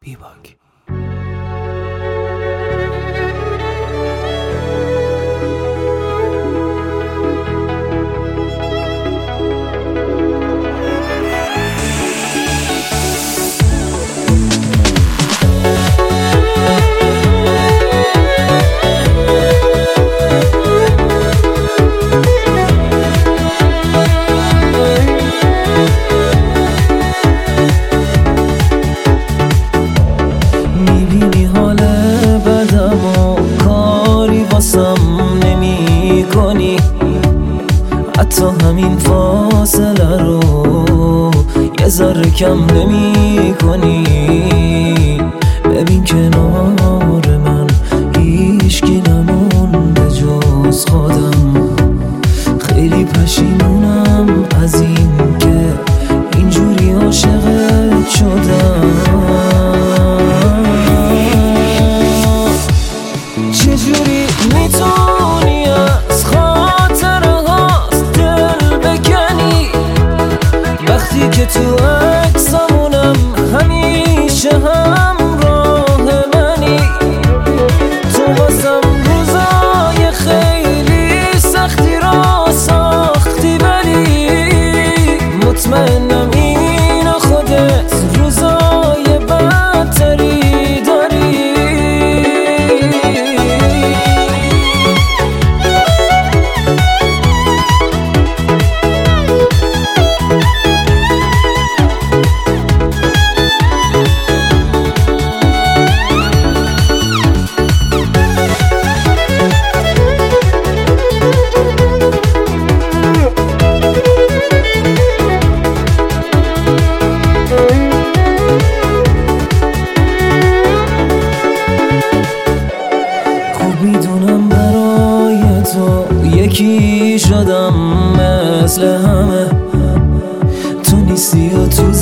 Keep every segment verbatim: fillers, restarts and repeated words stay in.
بیباک. حتی همین فاصله رو یه ذره کم نمی کنی. ببین کنار من هیچکی نمونده جز خودم. خیلی پشیمونم از این که اینجوری عاشقت شدم. چجوری میتونی از وقتی که تو عکسامونم همیشه همراه منی؟ تو واسم روزای خیلی سختی را ساختی، ولی مطمئنم اینو خودت روزای بدتری داری. میدونم برای تو یکی شدم مثل همه. تو نیستی و تو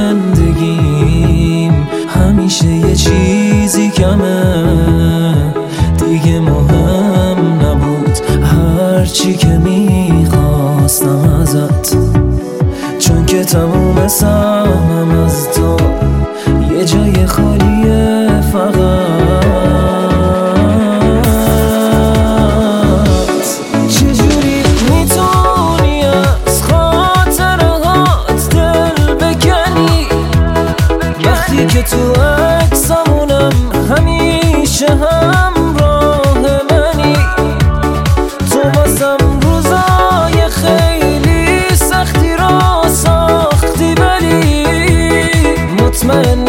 زندگیم همیشه یه چیزی کمه. دیگه مهم نبود هرچی که میخواستم ازت، چون که تموم سهمم از تو یه جای خالیه فقط. که تو عکسامونم همیشه همراه منی؟ تو واسم روزای خیلی سختی را ساختی، ولی مطمئن